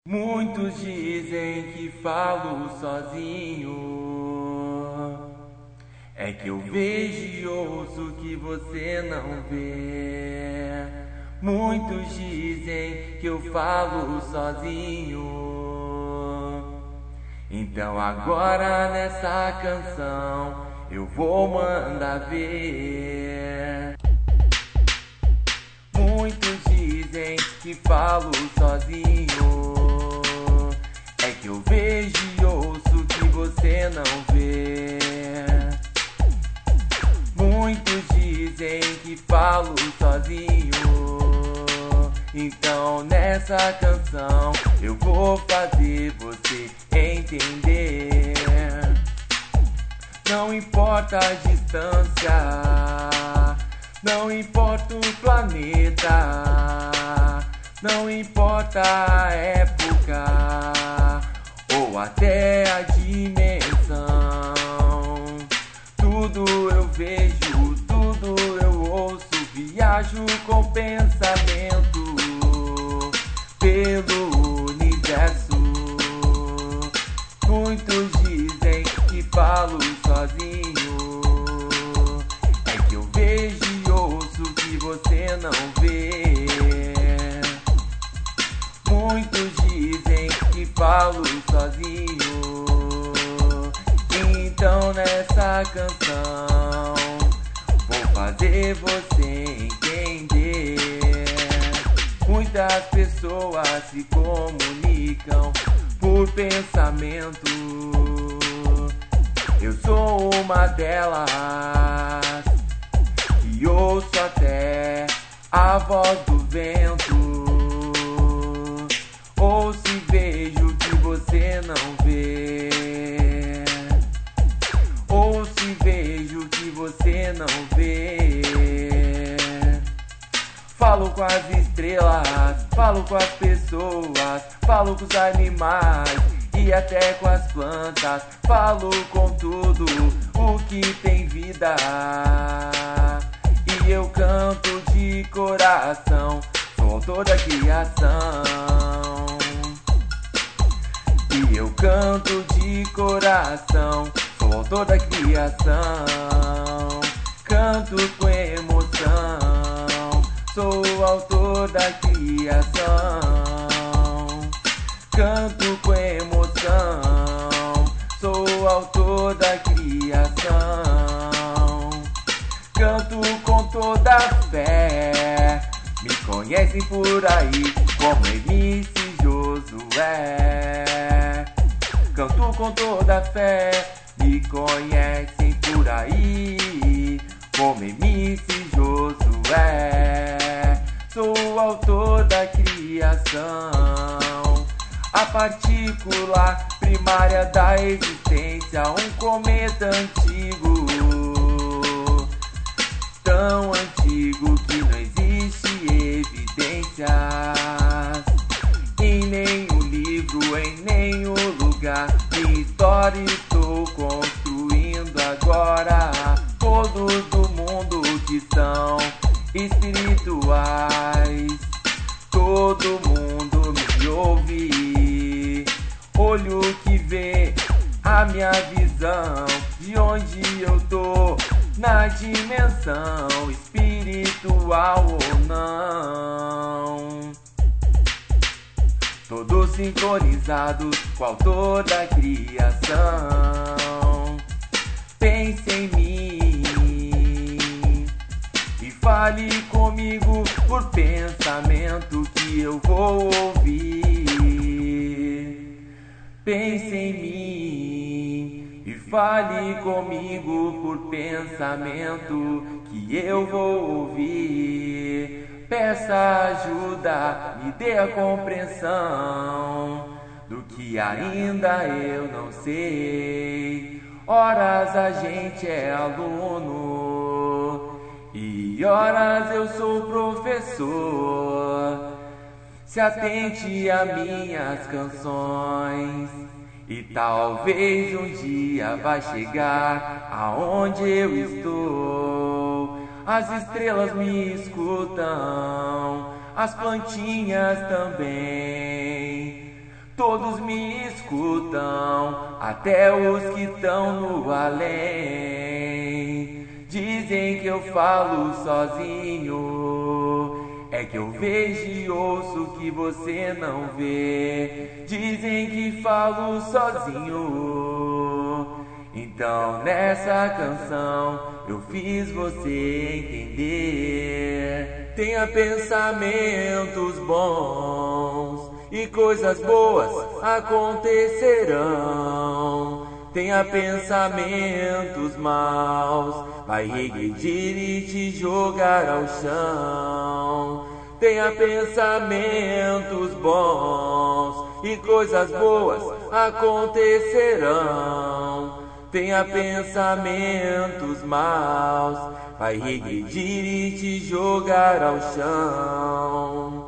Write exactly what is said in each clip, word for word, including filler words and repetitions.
Muitos dizem que falo sozinho, é que eu vejo e ouço que você não vê. Muitos dizem que eu falo sozinho, então agora nessa canção eu vou mandar ver. Muitos dizem que falo sozinho, é que eu vejo e ouço que você não vê. Muitos dizem que falo sozinho, então nessa canção eu vou fazer você entender. Não importa a distância, não importa o planeta, não importa a época ou até a dimensão. Tudo eu vejo, tudo eu ouço, viajo com pensamento pelo universo. Muitos dizem que falo sozinho, é que eu vejo e ouço que você não vê. Muitos dizem que falo sozinho, então nessa canção vou fazer você entender. Muitas pessoas se comunicam por pensamento, eu sou uma delas, e ouço até a voz do vento. Ouço e vejo que você não vê, ouço e vejo que você não vê. Falo com as estrelas, falo com as pessoas, falo com os animais e até com as plantas. Falo com tudo o que tem vida, e eu canto de coração, sou autor da criação. E eu canto de coração, sou autor da criação. Canto com emoção, sou autor da criação. Canto com emoção, sou autor da criação. Canto com toda fé, me conhecem por aí como M C Josué. Canto com toda fé, me conhecem por aí como M C Josué. Sou autor da criação, a partícula primária da existência, um cometa antigo, tão antigo que não existe evidências em nenhum livro, em nenhum lugar. Minha história estou construindo agora. Todos do mundo que são espirituais, todo mundo me ouve. Olho que vê a minha visão de onde eu tô, na dimensão espiritual ou não. Todos sincronizados com o autor da criação. Pense em mim e fale comigo por pensamento que eu vou ouvir. Pense em mim e fale comigo por pensamento que eu vou ouvir. Peça ajuda, me dê a compreensão do que ainda eu não sei. Horas a gente é aluno e horas eu sou professor. Se atente a minhas canções e talvez um dia vai chegar aonde eu estou. As estrelas me escutam, as plantinhas também. Todos me escutam, até os que estão no além. Dizem que eu falo sozinho, é que eu vejo e ouço que você não vê. Dizem que falo sozinho, então nessa canção eu fiz você entender. Tenha pensamentos bons e coisas boas acontecerão. Tenha pensamentos maus, vai regredir e te jogar ao chão. Tenha pensamentos bons e coisas boas acontecerão. Tenha pensamentos maus, vai regredir e te jogar ao chão.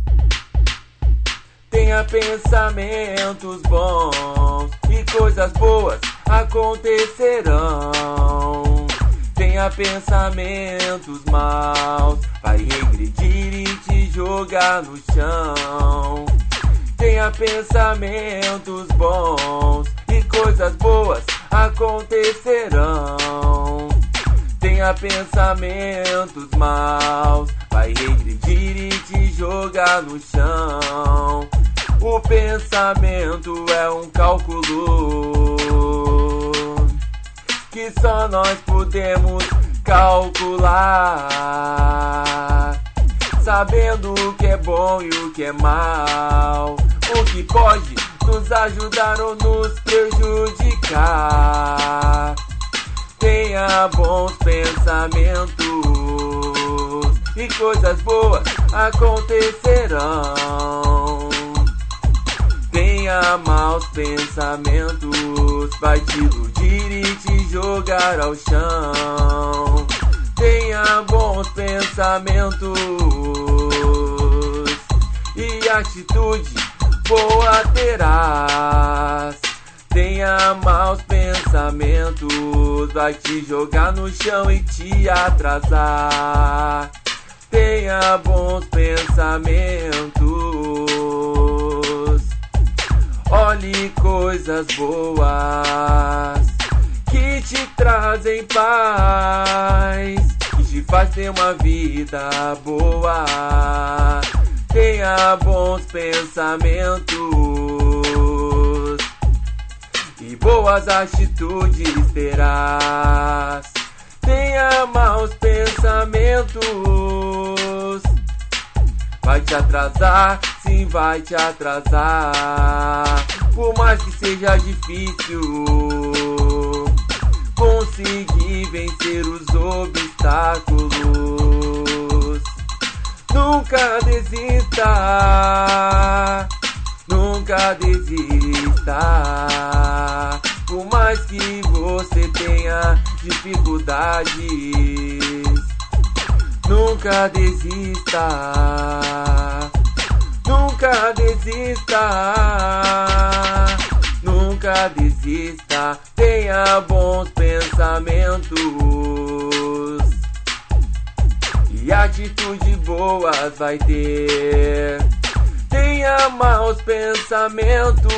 Tenha pensamentos bons e coisas boas acontecerão. Tenha pensamentos maus, vai regredir e te jogar no chão. Tenha pensamentos bons e coisas boas acontecerão. Tenha pensamentos maus, vai regredir e te jogar no chão. O pensamento é um cálculo que só nós podemos calcular, sabendo o que é bom e o que é mal, o que pode nos ajudar ou nos prejudicar. Tenha bons pensamentos e coisas boas acontecerão. Tenha maus pensamentos, vai te iludir e te jogar ao chão. Tenha bons pensamentos e atitude boa terás. Tenha maus pensamentos, vai te jogar no chão e te atrasar. Tenha bons pensamentos, olhe coisas boas que te trazem paz, que te faz ter uma vida boa. Tenha bons pensamentos e boas atitudes terás. Tenha maus pensamentos, vai te atrasar, sim, vai te atrasar. Por mais que seja difícil conseguir vencer os obstáculos, nunca desista, nunca desista. Por mais que você tenha dificuldades, nunca desista, nunca desista, nunca desista. Tenha bons pensamentos e atitude boas vai ter. Tenha maus pensamentos,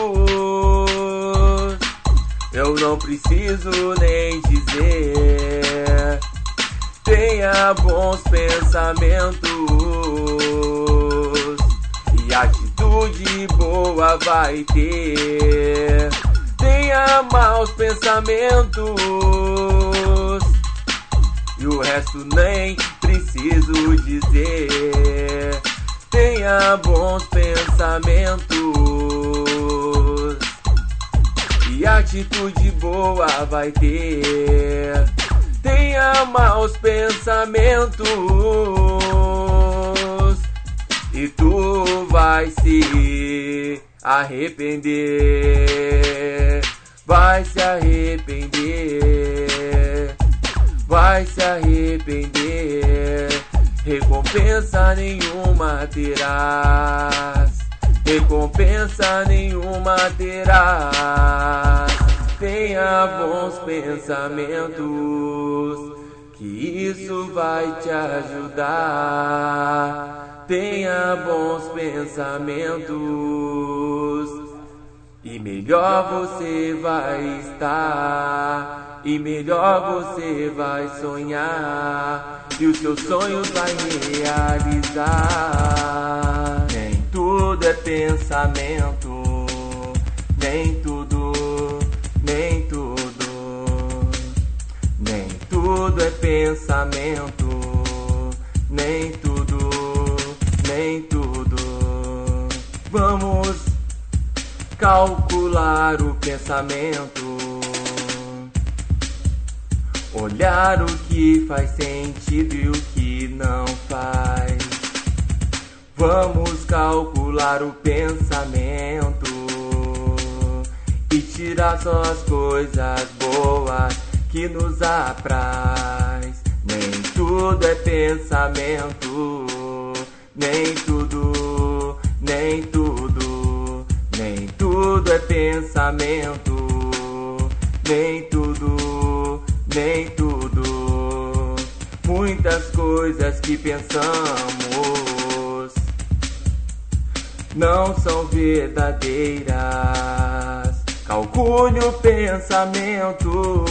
eu não preciso nem dizer. Tenha bons pensamentos e atitude boa vai ter. Tenha maus pensamentos e o resto nem preciso dizer. Tenha bons pensamentos e atitude boa vai ter. Tenha maus pensamentos e tu vai se arrepender. Vai se arrepender, vai se arrepender. Recompensa nenhuma terás, recompensa nenhuma terás. Tenha bons pensamentos, que isso vai te ajudar. Tenha bons pensamentos e melhor você vai estar, e melhor você vai sonhar, e os seus sonhos vai realizar. Nem tudo é pensamento, nem tudo, nem tudo, nem tudo é pensamento, nem tudo, nem tudo. Vamos calcular o pensamento, olhar o que faz sentido e o que não faz. Vamos calcular o pensamento e tirar só as coisas boas que nos apraz. Nem tudo é pensamento, nem tudo, nem tudo, nem tudo é pensamento, nem tudo, nem tudo. Muitas coisas que pensamos não são verdadeiras. Calcule o pensamento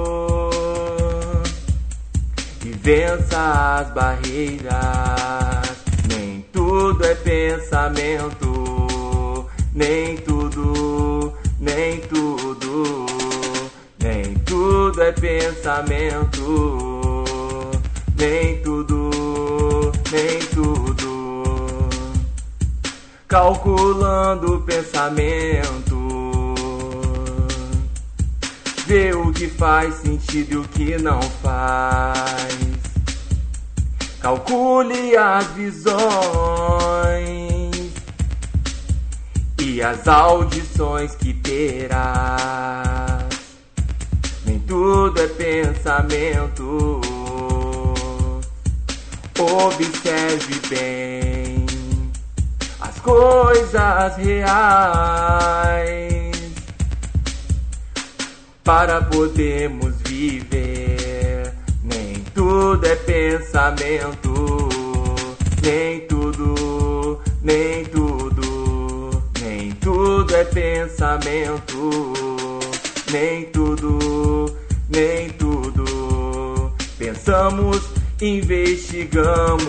e vença as barreiras. Nem tudo é pensamento, nem tudo, nem tudo, nem tudo é pensamento, nem tudo, nem tudo. Calculando o pensamento, vê o que faz sentido e o que não faz. Calcule as visões e as audições que terás. Nem tudo é pensamento, observe bem as coisas reais para podermos viver. Nem tudo é pensamento, nem tudo, nem tudo, nem tudo é pensamento, nem tudo, nem tudo. Pensamos, investigamos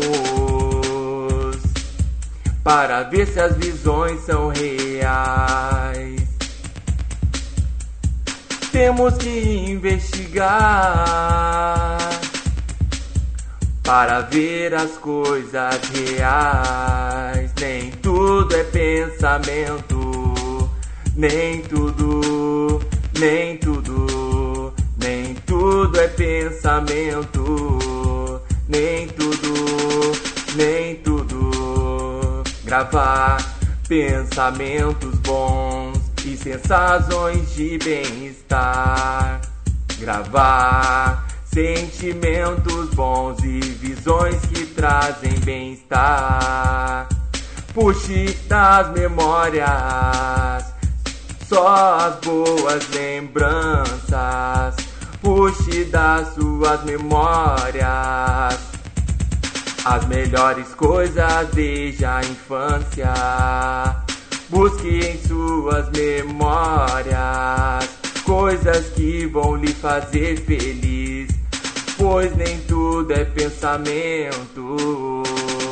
para ver se as visões são reais. Temos que investigar para ver as coisas reais. Nem tudo é pensamento, nem tudo, nem tudo, nem tudo é pensamento, nem tudo, nem tudo. Gravar pensamentos bons e sensações de bem-estar. Gravar sentimentos bons e visões que trazem bem-estar. Puxe das memórias só as boas lembranças. Puxe das suas memórias as melhores coisas desde a infância. Busque em suas memórias coisas que vão lhe fazer feliz, pois nem tudo é pensamento.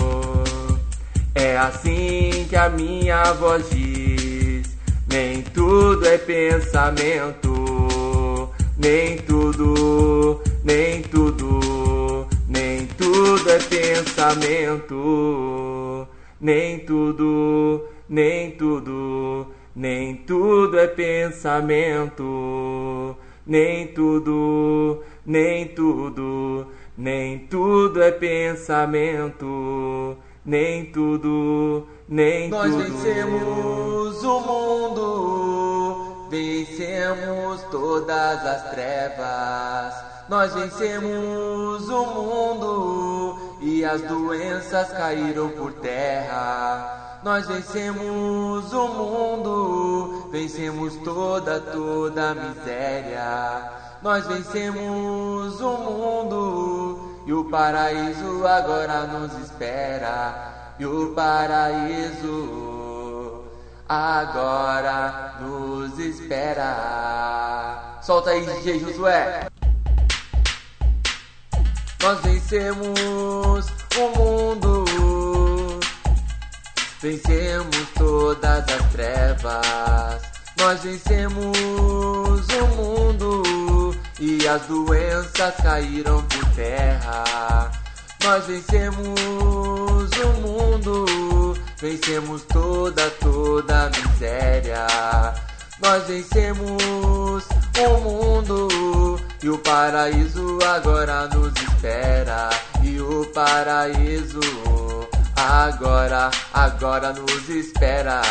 É assim que a minha voz diz. Nem tudo é pensamento, nem tudo, nem tudo, nem tudo é pensamento, nem tudo, nem tudo, nem tudo é pensamento, nem tudo, nem tudo, nem tudo é pensamento, nem tudo, nem tudo. Nós vencemos o mundo, vencemos todas as trevas. Nós vencemos o mundo e as doenças caíram por terra. Nós vencemos o mundo, vencemos toda, toda a miséria. Nós vencemos o mundo e o paraíso agora nos espera. E o paraíso agora nos espera. Solta aí, D J Josué. Nós vencemos o mundo, vencemos todas as trevas. Nós vencemos o mundo e as doenças caíram por terra. Nós vencemos o mundo, vencemos toda, toda a miséria. Nós vencemos o mundo e o paraíso agora nos espera. E o paraíso agora, agora nos espera.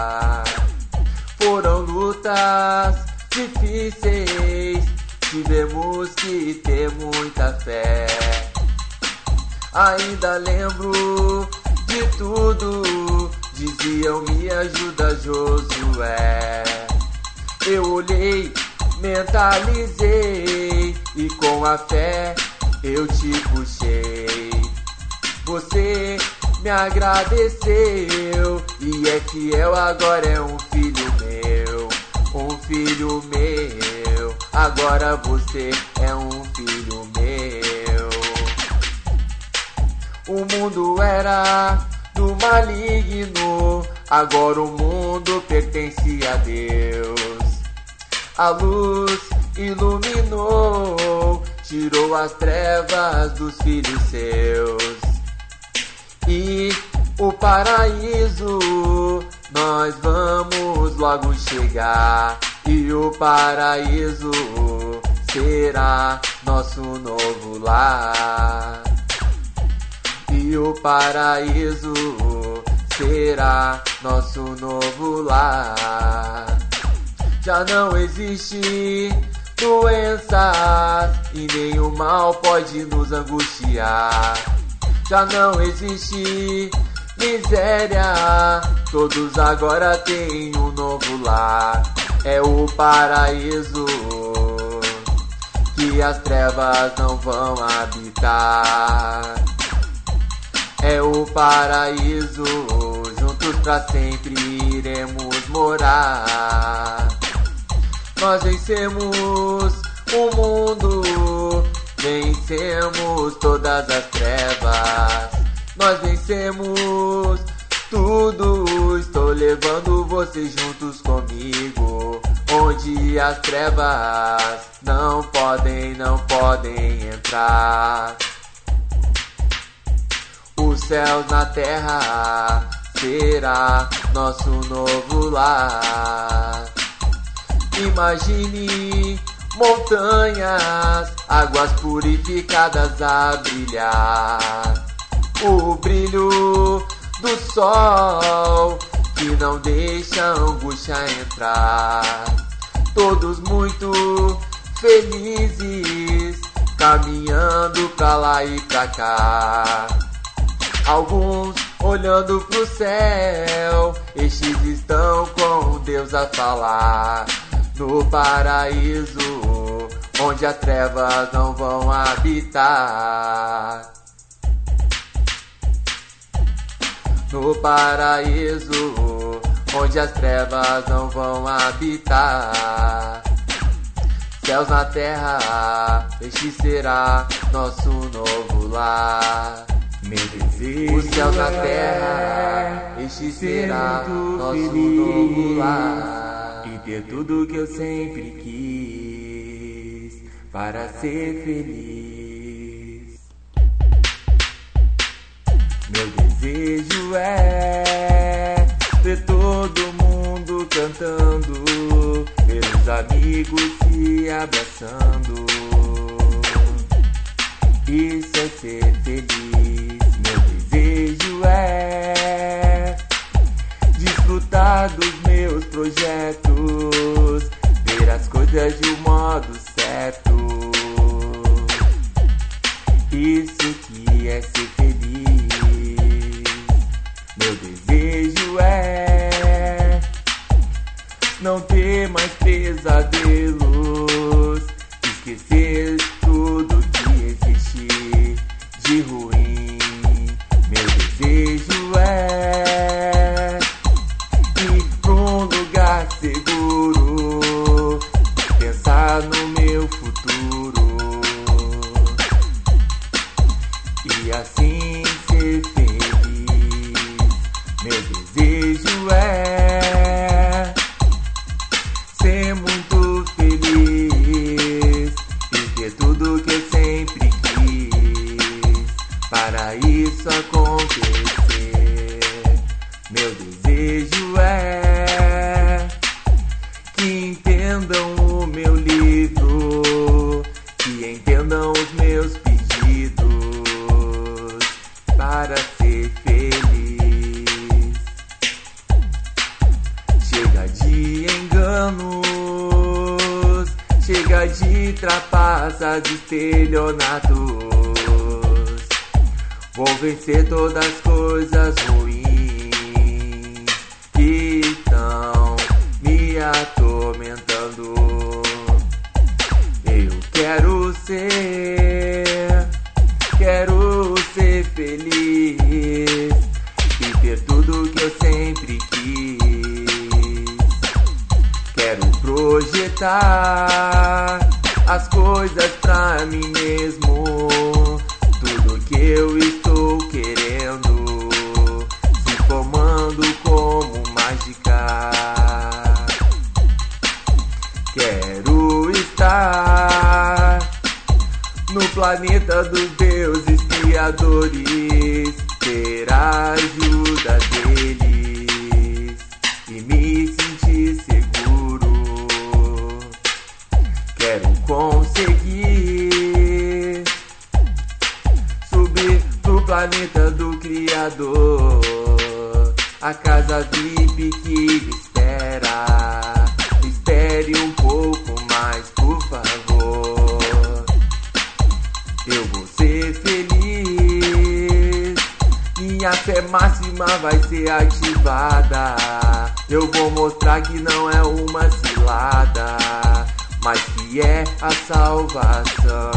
Foram lutas difíceis, tivemos que ter muita fé. Ainda lembro de tudo, diziam me ajuda Josué. Eu olhei, mentalizei e com a fé eu te puxei. Você me agradeceu e é fiel, agora é um filho meu, um filho meu, agora você é um filho meu. O mundo era do maligno, agora o mundo pertence a Deus. A luz iluminou, tirou as trevas dos filhos seus. E o paraíso nós vamos logo chegar. E o paraíso será nosso novo lar. E o paraíso será nosso novo lar. Já não existe doenças e nenhum mal pode nos angustiar. Já não existe miséria, todos agora têm um novo lar. É o paraíso que as trevas não vão habitar. É o paraíso, juntos pra sempre iremos morar. Nós vencemos o mundo, vencemos todas as trevas. Nós vencemos tudo, estou levando vocês juntos comigo. Onde as trevas não podem, não podem entrar. Os céus na terra será nosso novo lar. Imagine montanhas, águas purificadas a brilhar. O brilho do sol que não deixa a angústia entrar. Todos muito felizes, caminhando pra lá e pra cá. Alguns olhando pro céu, estes estão com Deus a falar. No paraíso, onde as trevas não vão habitar. No paraíso, onde as trevas não vão habitar. Céus na terra, este será nosso novo lar. Meu desejo os céus na terra, este será nosso novo lar. E ter tudo que eu sempre quis para ser feliz. Meu desejo é ver todo mundo cantando, ver os amigos se abraçando. Isso é ser feliz. Meu desejo é desfrutar dos meus projetos, ver as coisas de um modo certo. Isso que é ser feliz. Meu desejo é não ter mais pesadelos, esquecer tudo que existe de ruim. Meu desejo é ir pro Meu desejo é que entendam o meu livro, que entendam os meus pedidos para ser feliz. Chega de enganos, chega de trapaças, de estelionatos. Vou vencer todas as coisas ruins que estão me atormentando. Eu quero ser, quero ser feliz e ter tudo que eu sempre quis. Quero projetar as coisas pra mim mesmo, tudo que eu estou querendo, se formando como mágica. Quero estar no planeta dos deuses criadores, ter a ajuda deles e me sentir seguro. Quero conseguir subir pro planeta do Criador, a casa V I P que me espera. Espere um pouco mais, por favor. Eu vou ser feliz, minha fé máxima vai ser ativada. Eu vou mostrar que não é uma cilada, mas que é a salvação,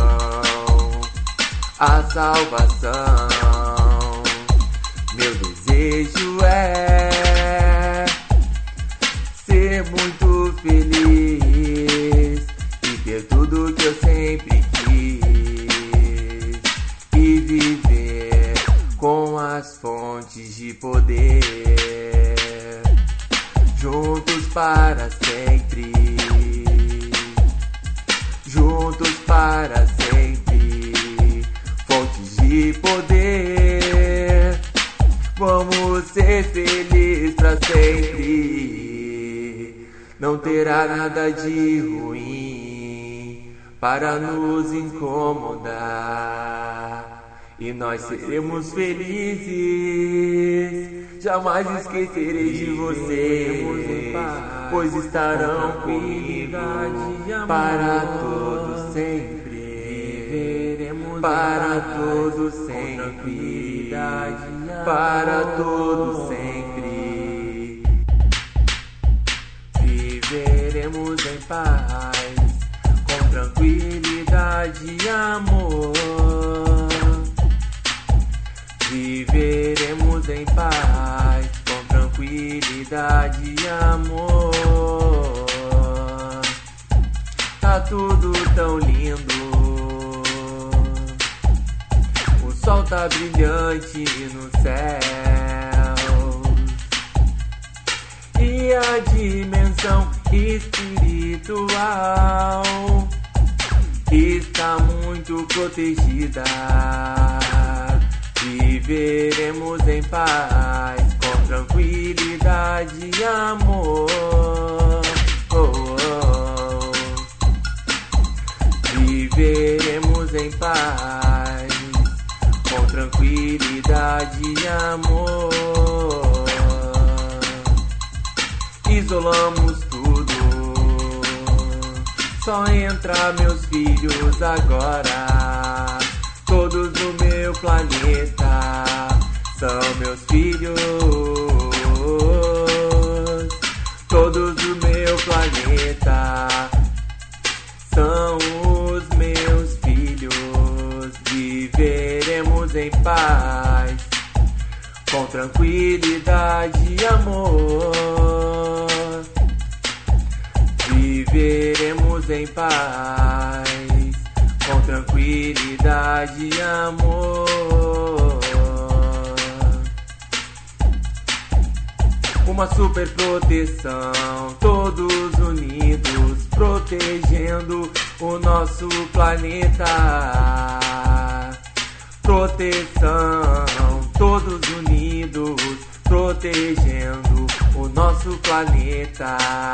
a salvação. Meu desejo é ser muito feliz e ter tudo que eu sempre quis, e viver com as fontes de poder juntos para sempre, juntos para sempre, fontes de poder. Vamos ser felizes pra sempre. Não terá nada de ruim para nos incomodar, e nós seremos felizes. Jamais esquecerei de vocês, pois estarão comigo para todo sempre, para todo sempre, para todo sempre. Viveremos em paz, com tranquilidade e amor. Viveremos em paz, com tranquilidade e amor. Tá tudo tão lindo, o sol tá brilhante no céu, e a dimensão espiritual está muito protegida. Viveremos em paz, com tranquilidade e amor. Oh, oh. Viveremos em paz, com tranquilidade e amor. Isolamos tudo, só entra meus filhos agora. Todos do meu planeta são meus filhos. Todos do meu planeta são os meus filhos. Viveremos em paz, com tranquilidade e amor. Viveremos em paz, com tranquilidade e amor. Uma super proteção, todos unidos, protegendo o nosso planeta. Proteção, todos unidos, protegendo o nosso planeta,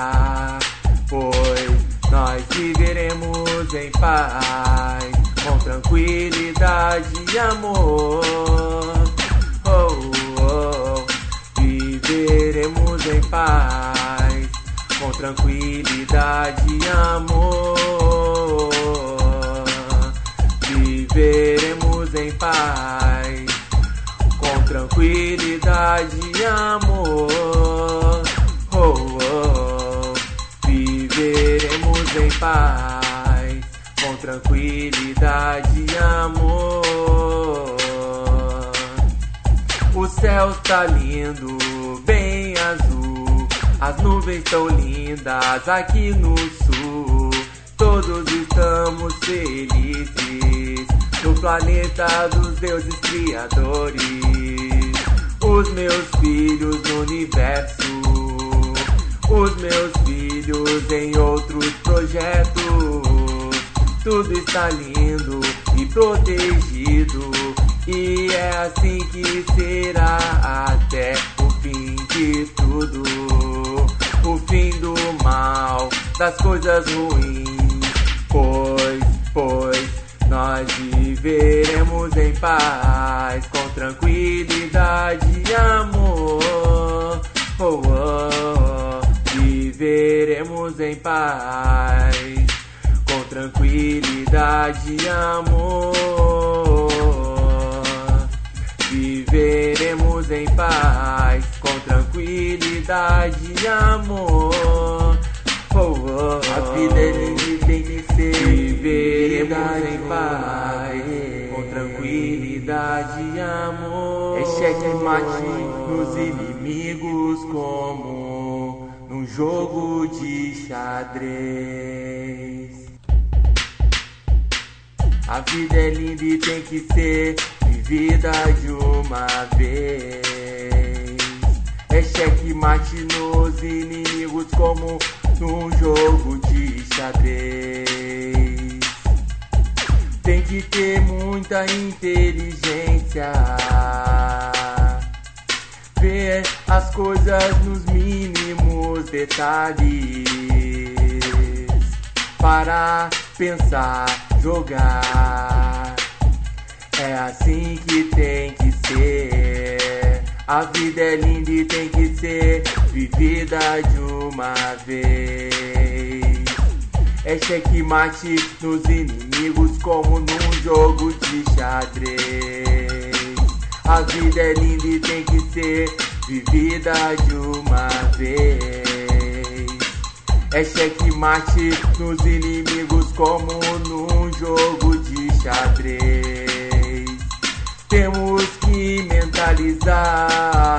pois nós viveremos em paz, com tranquilidade e amor. Oh, oh, viveremos em paz, com tranquilidade e amor. Viveremos em paz, com tranquilidade e amor. Oh, oh, viveremos em paz, com tranquilidade e amor. O céu está lindo, bem azul, as nuvens tão lindas aqui no sul. Todos estamos felizes no planeta dos deuses criadores. Os meus filhos no universo, os meus filhos em outros projetos. Tudo está lindo e protegido, e é assim que será até o fim de tudo. O fim do mal, das coisas ruins, pois, pois nós viveremos em paz, com tranquilidade e amor. Oh, oh, viveremos em paz, com tranquilidade e amor. Viveremos em paz, com tranquilidade e amor. Oh, oh, oh. A vida é linda e tem que ser. Viveremos em paz, com tranquilidade e amor. É checkmate nos inimigos, como num jogo de xadrez. A vida é linda e tem que ser vivida de uma vez. É checkmate nos inimigos, como num jogo de xadrez. Tem que ter muita inteligência, ver as coisas nos mínimos detalhes, para pensar, jogar. É assim que tem que ser. A vida é linda e tem que ser vivida de uma vez. É checkmate nos inimigos, como num jogo de xadrez. A vida é linda e tem que ser vivida de uma vez. É checkmate nos inimigos, como num jogo de xadrez. Temos que mentalizar,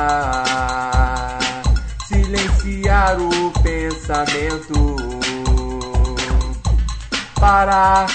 silenciar o pensamento, para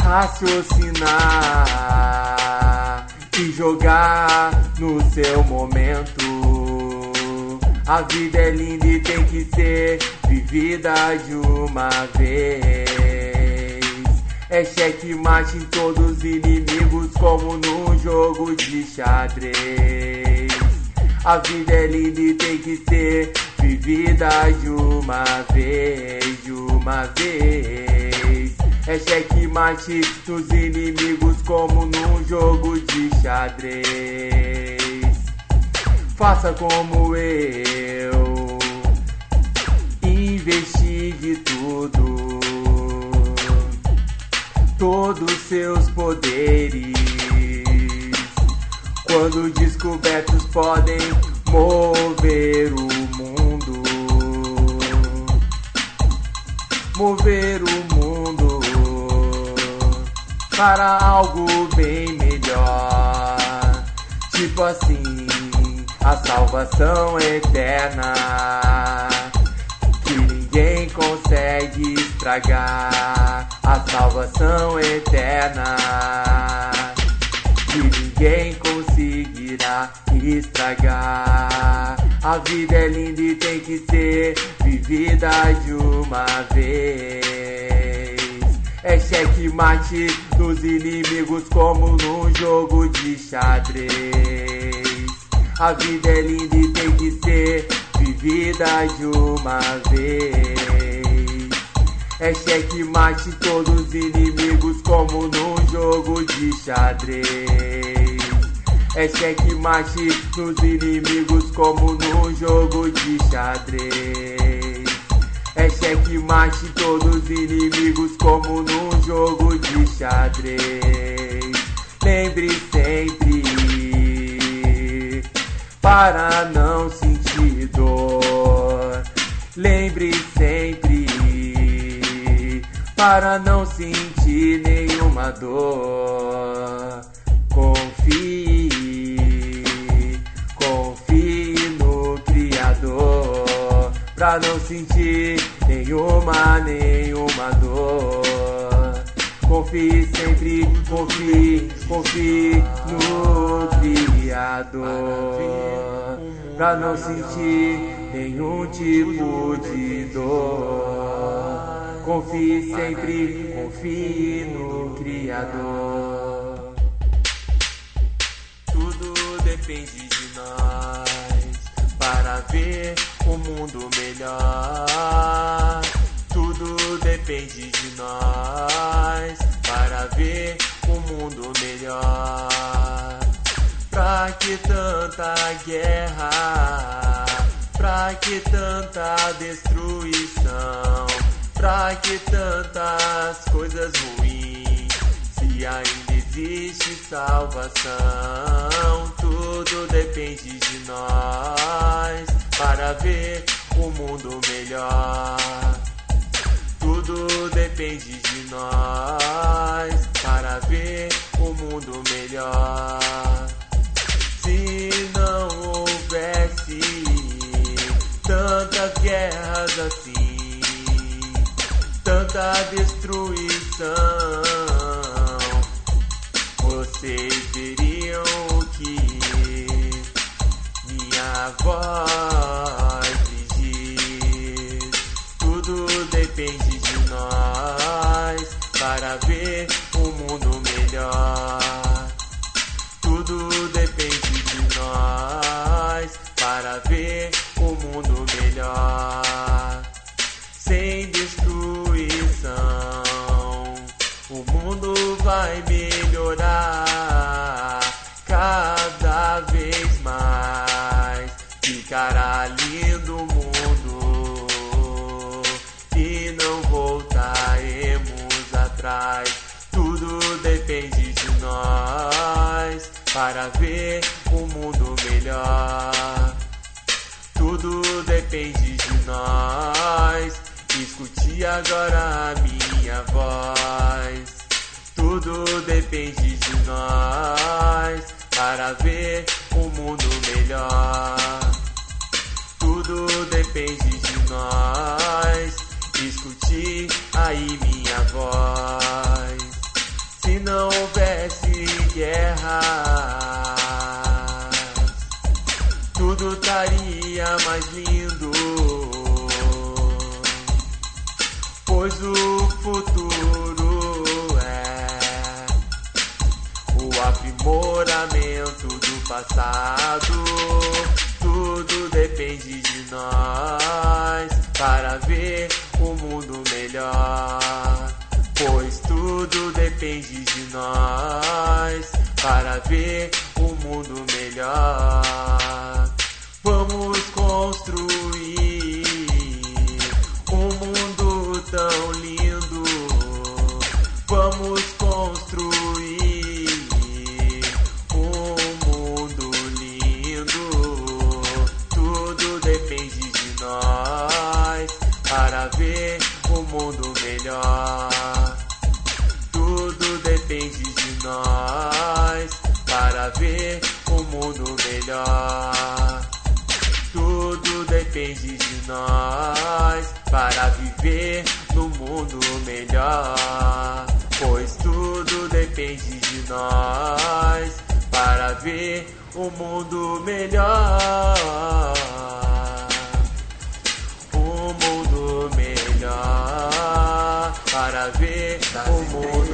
raciocinar e jogar no seu momento. A vida é linda e tem que ser vivida de uma vez. É checkmate em todos os inimigos, como num jogo de xadrez. A vida é linda e tem que ser vivida de uma vez, de uma vez. É checkmate nos inimigos, como num jogo de xadrez. Faça como eu, investigue tudo, todos seus poderes. Quando descobertos, podem mover o mundo, mover o mundo para algo bem melhor. Tipo assim, a salvação eterna, que ninguém consegue estragar. A salvação eterna, que ninguém conseguirá estragar. A vida é linda e tem que ser vivida de uma vez. É checkmate nos inimigos, como num jogo de xadrez. A vida é linda e tem que ser vivida de uma vez. É checkmate todos os inimigos como num jogo de xadrez. É checkmate nos inimigos como num jogo de xadrez. É checkmate todos os inimigos como num jogo de xadrez. Lembre sempre para não sentir dor. Lembre sempre para não sentir nenhuma dor. Confie, confie no Criador, pra não sentir nenhuma, nenhuma dor. Confie sempre, confie, confie no Criador, pra não sentir nenhum tipo de dor. Confie sempre, confie no Criador. Tudo depende de nós para ver um mundo melhor. Tudo depende de nós para ver um mundo melhor. Pra que tanta guerra? Pra que tanta destruição? Pra que tantas coisas ruins? Se ainda existe salvação. Tudo depende de nós para ver um mundo melhor. Tudo depende de nós para ver um mundo melhor. Se não houvesse tantas guerras assim, tanta destruição, vocês veriam que minha voz diz. Tudo depende de nós para ver um mundo melhor. Tudo depende de nós para ver um mundo melhor. Sem destruição, o mundo vai melhorar cada vez mais. Ficará lindo o mundo e não voltaremos atrás. Tudo depende de nós para ver um mundo melhor. Tudo depende de nós. Escute agora a minha voz. Tudo depende de nós para ver um mundo melhor. Tudo depende de nós. Escute aí minha voz. Se não houvesse guerras, tudo estaria mais lindo, pois o futuro é o aprimoramento do passado. Tudo depende de nós para ver um mundo melhor, pois tudo depende de nós para ver um mundo melhor. Vamos construir um mundo tão lindo. Vamos construir um mundo lindo. Tudo depende de nós para ver um mundo melhor. Tudo depende de nós para ver um mundo melhor. Tudo depende de nós para viver no mundo melhor, pois tudo depende de nós para ver um mundo melhor. Um mundo melhor para ver um mundo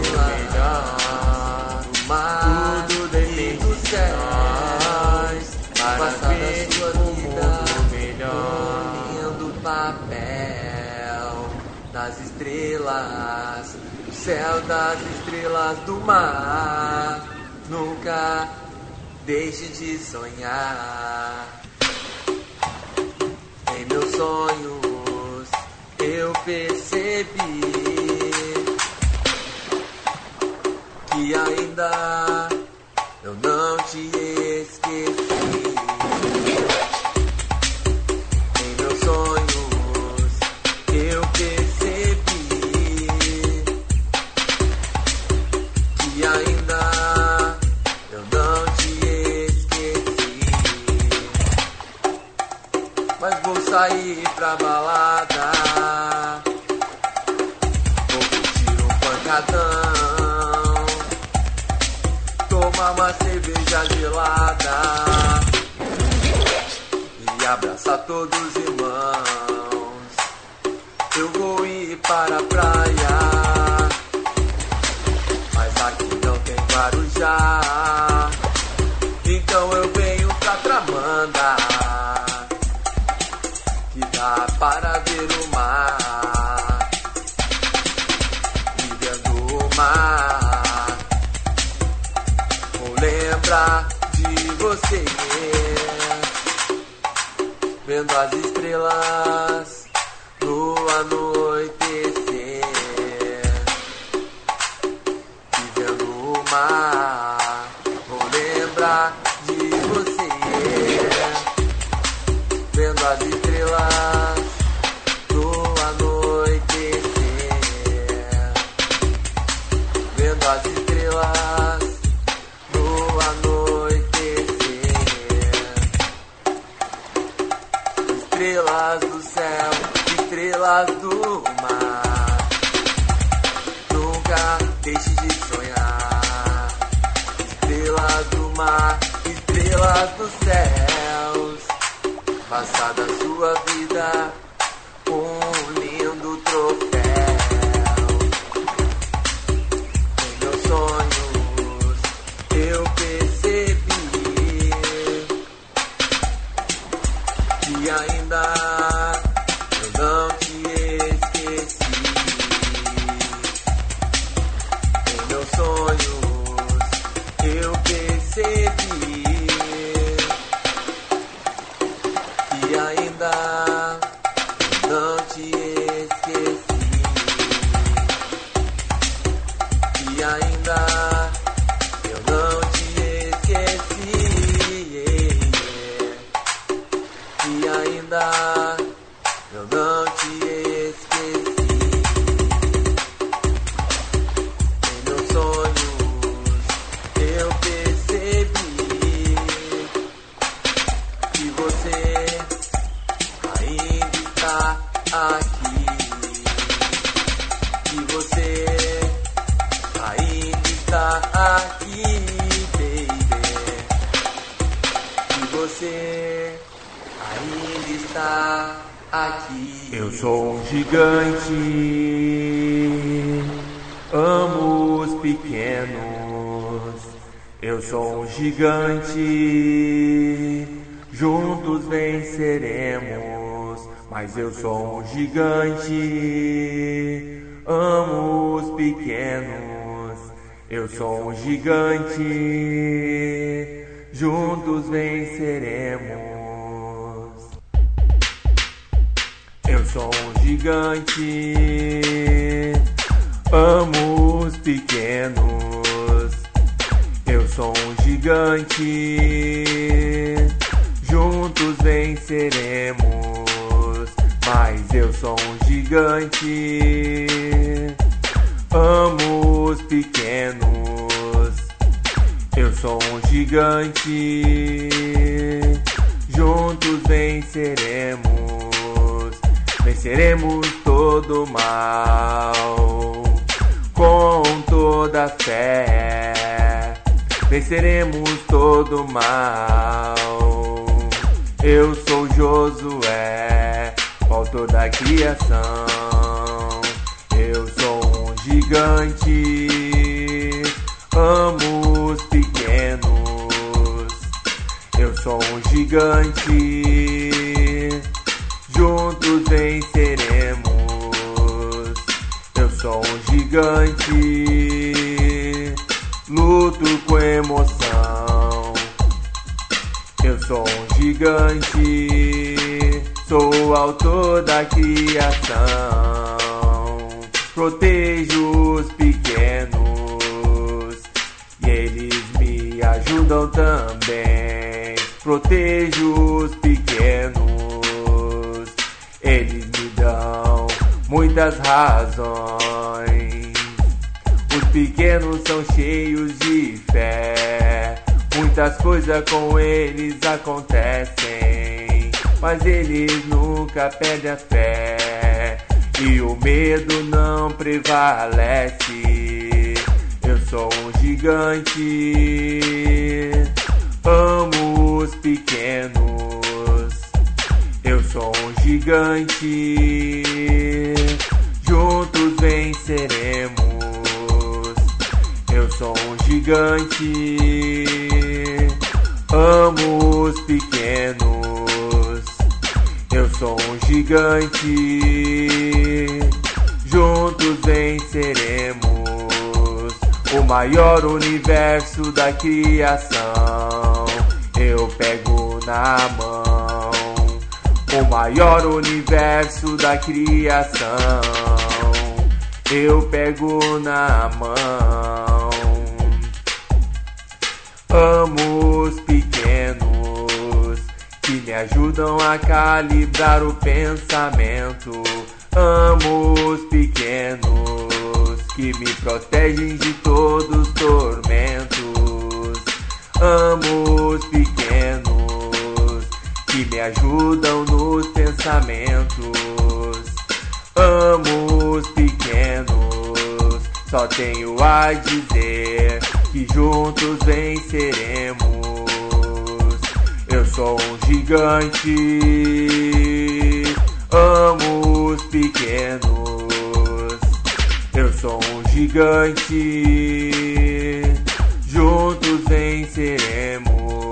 melhor. Tudo depende de nós para sua vida melhor, lindo papel das estrelas, o céu das estrelas do mar. Nunca deixe de sonhar. Em meus sonhos eu percebi que ainda eu não te esqueci. Em meus sonhos eu percebi que ainda eu não te esqueci. Mas vou sair pra balada, vou curtir um pancadão, tomar uma cerveja gelada e abraçar todos os irmãos. Eu vou ir para a praia, mas aqui não tem Guarujá, então eu venho pra Tramanda, que dá para ver o mar, vivendo o mar. Vou lembrar de você, vendo as estrelas no anoitecer, vivendo o mar. Vou lembrar de você, vendo as estrelas no anoitecer, vendo as estrelas no anoitecer. Estrelas do céu, estrelas do mar, nunca deixe de sonhar. Estrelas do mar, estrelas dos céus, faça da sua vida um lindo troféu. Em meus sonhos eu percebi que ainda eu não te esqueci. Em meus sonhos eu percebi que ainda eu não te esqueci. Que ainda eu não te esqueci. Que ainda eu não te esqueci. Em meus sonhos eu percebi que você ainda está aqui. Que você ainda está aqui, baby. Que você ainda está aqui. Eu sou um gigante, amo os pequenos. Eu sou um gigante, juntos venceremos. Mas eu sou um gigante, amo os pequenos. Eu sou um gigante, juntos venceremos. Eu sou um gigante, amo os pequenos. Eu sou um gigante, juntos venceremos. Mas eu sou um gigante, amo os pequenos. Eu sou um gigante, juntos venceremos. Venceremos todo o mal, com toda a fé. Venceremos todo o mal. Eu sou Josué, o autor da criação. Eu sou um gigante, amo os pequenos. Eu sou um gigante, juntos venceremos. Eu sou um gigante, luto com emoção. Eu sou um gigante, sou o autor da criação. Protejo os pequenos e eles me ajudam também. Protejo os pequenos, eles me dão muitas razões. Os pequenos são cheios de fé, muitas coisas com eles acontecem, mas eles nunca perdem a fé e o medo não prevalece. Eu sou um gigante, amo os pequenos. Eu sou um gigante, juntos venceremos. Eu sou um gigante, amo os pequenos. Eu sou um gigante, juntos venceremos. O maior universo da criação eu pego na mão. O maior universo da criação eu pego na mão. Amo os pequenos que me ajudam a calibrar o pensamento. Amo os pequenos que me protegem de todos os tormentos. Amo os pequenos que me ajudam nos pensamentos. Amo os pequenos, só tenho a dizer que juntos venceremos. Eu sou um gigante, amo os pequenos. Eu sou um gigante, juntos venceremos.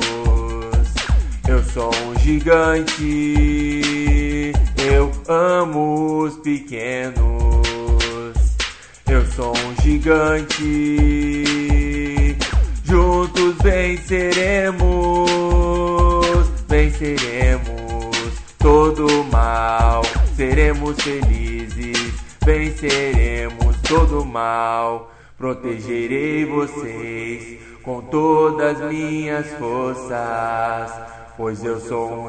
Eu sou um gigante, eu amo os pequenos. Eu sou um gigante, juntos venceremos. Venceremos todo mal, seremos felizes. Venceremos todo mal, protegerei vocês com todas minhas forças. Pois eu sou um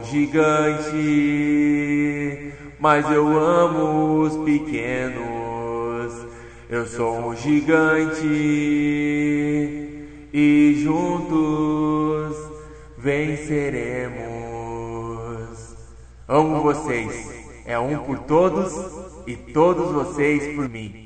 gigante, mas eu amo os pequenos. Eu sou um gigante e juntos venceremos. Amo vocês, é um por todos e todos vocês por mim.